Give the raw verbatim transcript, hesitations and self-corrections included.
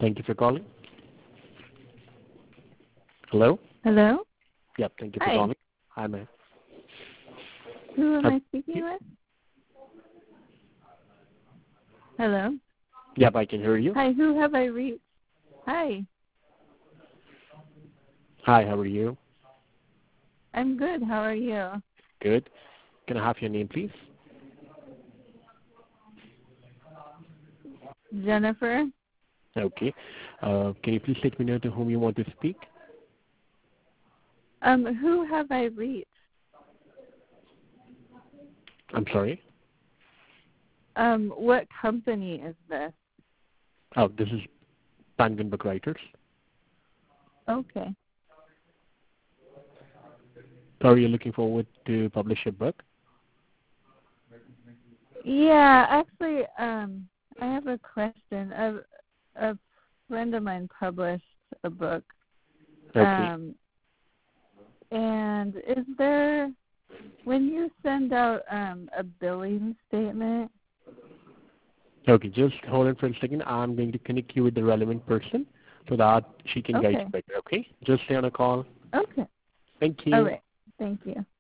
Thank you for calling. Hello? Hello? Yep, thank you for Hi. calling. Hi, ma'am. Who am Uh, I speaking with? Hello? Yep, I can hear you. Hi, who have I reached? Hi, Hi, how are you? I'm good. How are you? Good. Can I have your name, please? Jennifer? Okay. Uh, can you please let me know to whom you want to speak? Um, who have I reached? I'm sorry? Um, what company is this? Oh, this is Penguin Book Writers. Okay. So are you looking forward to publish a book? Yeah, actually, um, I have a question. A, a friend of mine published a book. Okay. Um, and is there, when you send out um, a billing statement? Okay, just hold on for a second. I'm going to connect you with the relevant person so that she can guide Okay. you better, okay? Just stay on a call. Okay. Thank All you. right. Thank you.